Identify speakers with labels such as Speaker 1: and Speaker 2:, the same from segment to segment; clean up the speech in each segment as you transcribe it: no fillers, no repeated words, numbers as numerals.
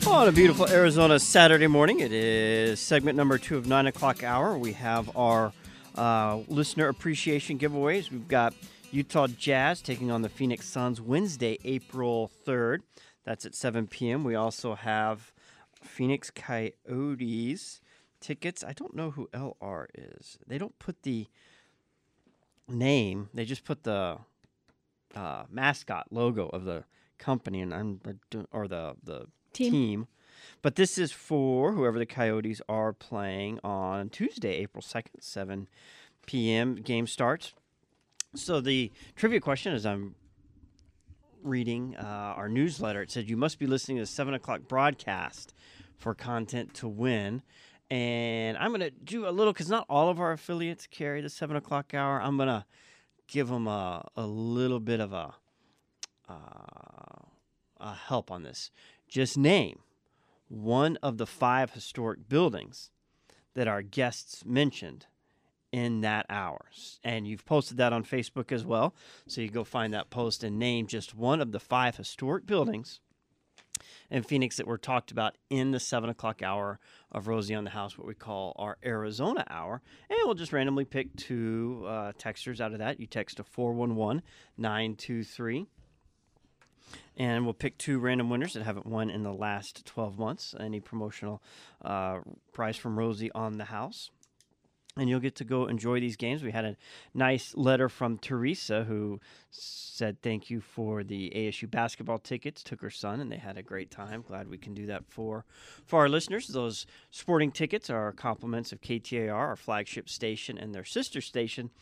Speaker 1: On a beautiful Arizona Saturday morning, it is segment number 2 of 9 o'clock hour. We have our listener appreciation giveaways. We've got Utah Jazz taking on the Phoenix Suns Wednesday, April 3rd. That's at 7 p.m. We also have Phoenix Coyotes tickets. I don't know who LR is. They don't put the name. They just put the mascot logo of the company or the team. But this is for whoever the Coyotes are playing on Tuesday, April 2nd, 7 p.m. Game starts. So the trivia question, as I'm reading our newsletter, it said you must be listening to the 7 o'clock broadcast for content to win. And I'm going to do a little, because not all of our affiliates carry the 7 o'clock hour. I'm going to give them a little bit of a help on this. Just name one of the 5 historic buildings that our guests mentioned in that hour. And you've posted that on Facebook as well. So you go find that post and name just one of the 5 historic buildings in Phoenix that were talked about in the 7 o'clock hour of Rosie on the House, what we call our Arizona hour. And we'll just randomly pick 2 texters out of that. You text to 411-923. And we'll pick 2 random winners that haven't won in the last 12 months. Any promotional prize from Rosie on the House. And you'll get to go enjoy these games. We had a nice letter from Teresa who said thank you for the ASU basketball tickets. Took her son, and they had a great time. Glad we can do that for our listeners. Those sporting tickets are compliments of KTAR, our flagship station, and their sister station,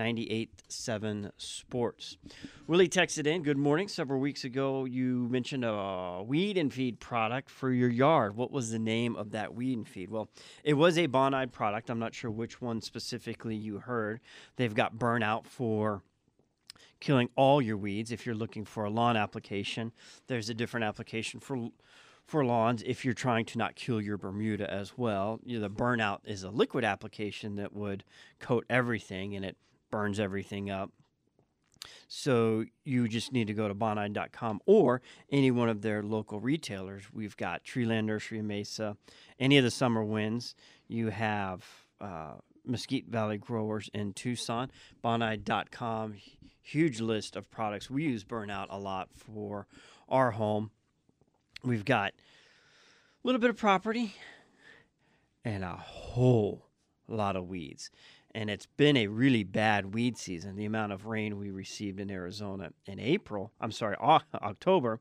Speaker 1: 98.7 Sports. Willie texted in, good morning. Several weeks ago, you mentioned a weed and feed product for your yard. What was the name of that weed and feed? Well, it was a Bonide product. I'm not sure which one specifically you heard. They've got Burnout for killing all your weeds. If you're looking for a lawn application, there's a different application for lawns if you're trying to not kill your Bermuda as well. The Burnout is a liquid application that would coat everything and it burns everything up. So you just need to go to Bonide.com or any one of their local retailers. We've got Treeland Nursery in Mesa, any of the Summer Winds. You have Mesquite Valley Growers in Tucson, Bonide.com, huge list of products. We use Burnout a lot for our home. We've got a little bit of property and a whole lot of weeds. And it's been a really bad weed season. The amount of rain we received in Arizona in October,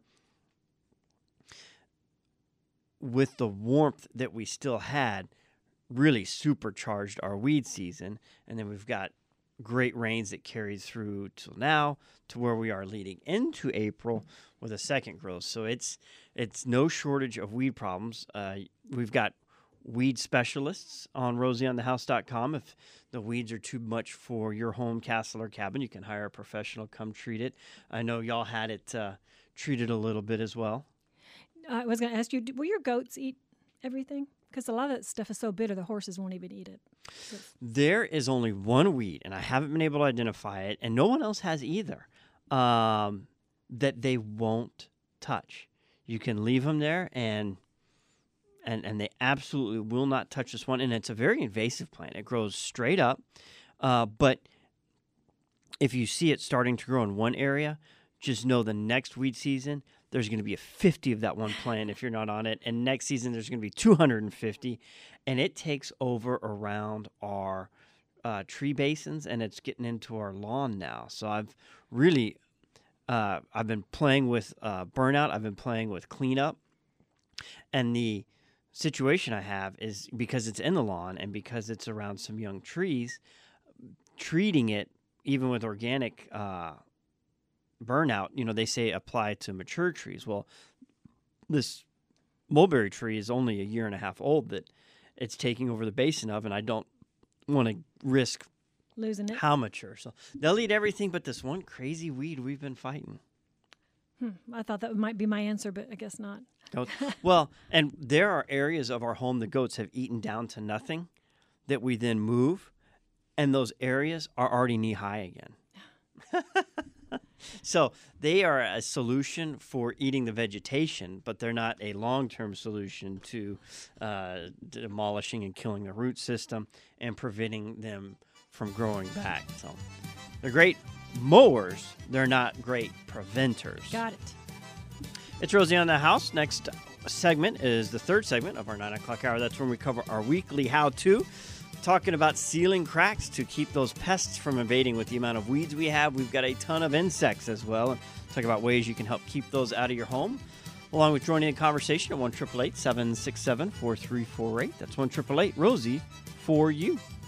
Speaker 1: with the warmth that we still had, really supercharged our weed season. And then we've got great rains that carried through till now to where we are leading into April with a second growth. So it's no shortage of weed problems. We've got weed specialists on rosieonthehouse.com. If the weeds are too much for your home, castle, or cabin, you can hire a professional, come treat it. I know y'all had it treated a little bit as well.
Speaker 2: I was going to ask you, will your goats eat everything? Because a lot of that stuff is so bitter, the horses won't even eat it.
Speaker 1: There is only one weed, and I haven't been able to identify it, and no one else has either, that they won't touch. You can leave them there, and they absolutely will not touch this one. And it's a very invasive plant. It grows straight up, but if you see it starting to grow in one area, just know the next weed season, there's going to be 50 of that one plant if you're not on it. And next season, there's going to be 250. And it takes over around our tree basins, and it's getting into our lawn now. So I've really, I've been playing with Burnout. I've been playing with Cleanup. And the situation I have is because it's in the lawn and because it's around some young trees, treating it, even with organic Burnout, they say apply to mature trees. Well, this mulberry tree is only a year and a half old that it's taking over the basin of, and I don't want to risk
Speaker 2: losing it.
Speaker 1: How mature. So they'll eat everything but this one crazy weed we've been fighting.
Speaker 2: I thought that might be my answer, but I guess not.
Speaker 1: Well, and there are areas of our home the goats have eaten down to nothing that we then move, and those areas are already knee-high again. So they are a solution for eating the vegetation, but they're not a long-term solution to demolishing and killing the root system and preventing them from growing back. So they're great mowers. They're not great preventers.
Speaker 2: Got it.
Speaker 1: It's Rosie on the House. Next segment is the third segment of our 9 o'clock hour. That's when we cover our weekly how-to, talking about sealing cracks to keep those pests from invading. With the amount of weeds we have, we've got a ton of insects as well. And talk about ways you can help keep those out of your home, along with joining the conversation at 1-888-767-4348. That's 1-888-ROSIE for you.